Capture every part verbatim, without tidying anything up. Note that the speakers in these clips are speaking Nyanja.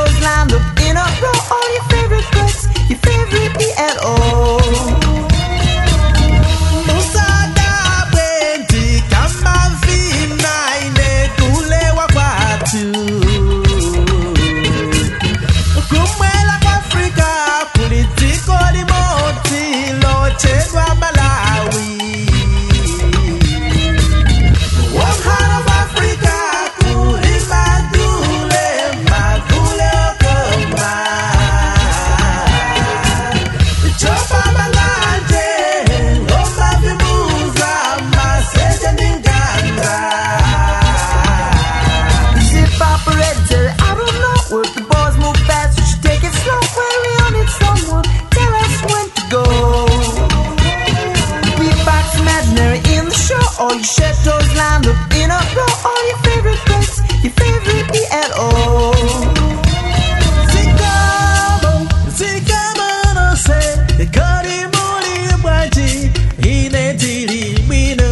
shadows lined up in a row. All your favorite books, your favorite E L O. Musada bwendi kama vina inetulewa kwatu. Kumwela kwa Afrika kulitiko limoti lochedwa Malawi. One heart of Africa kuli magule, magule okoma. Chopa malanje, ngoma vibuza, maseja ninganga. Zip operator, I don't know where the boys move fast. We should take it slow. When we on it, someone tell us when to go. Beatbox imaginary in the show. All your shadows lined up in a row. All your favorite books, your favorite E L O. Zikamo, zikamo no se, kori muli bwaji, inetili mwino.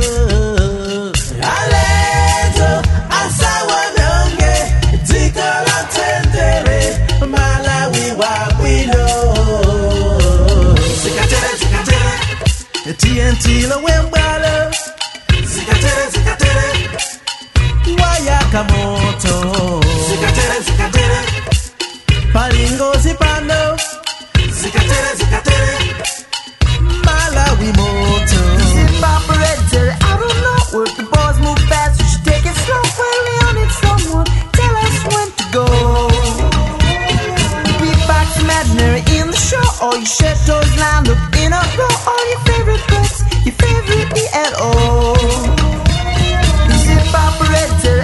Alezo, asawa nonge, zikola tendere, Malawi wa wino. Zikatere, zikatere, T N T lo wembalo. Zikatere, zikatere, Wayakamoto. Zikatere, zikatere, Palingo zipando. Zikatere, zikatere, Malawi moto. Zip operator, I don't know where the boys move fast. We should take it slow. When we on it, someone tell us when to go. Beatbox imaginary in the show. All your shadows lined up in a row. All your favorite books, your favorite E L O. Zip operator,